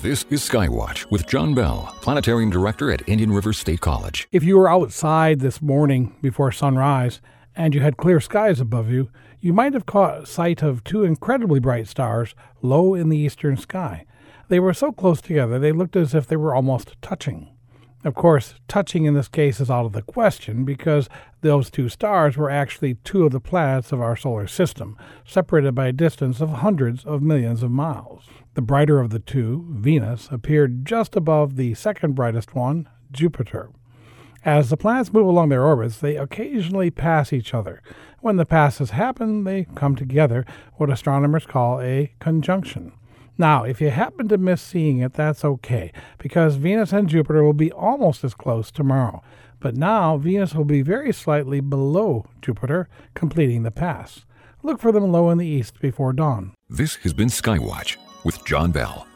This is Skywatch with John Bell, Planetarium Director at Indian River State College. If you were outside this morning before sunrise and you had clear skies above you, you might have caught sight of two incredibly bright stars low in the eastern sky. They were so close together they looked as if they were almost touching. Of course, touching in this case is out of the question because those two stars were actually two of the planets of our solar system, separated by a distance of hundreds of millions of miles. The brighter of the two, Venus, appeared just above the second brightest one, Jupiter. As the planets move along their orbits, they occasionally pass each other. When the passes happen, they come together, what astronomers call a conjunction. Now, if you happen to miss seeing it, that's okay, because Venus and Jupiter will be almost as close tomorrow. But now, Venus will be very slightly below Jupiter, completing the pass. Look for them low in the east before dawn. This has been Skywatch with John Bell.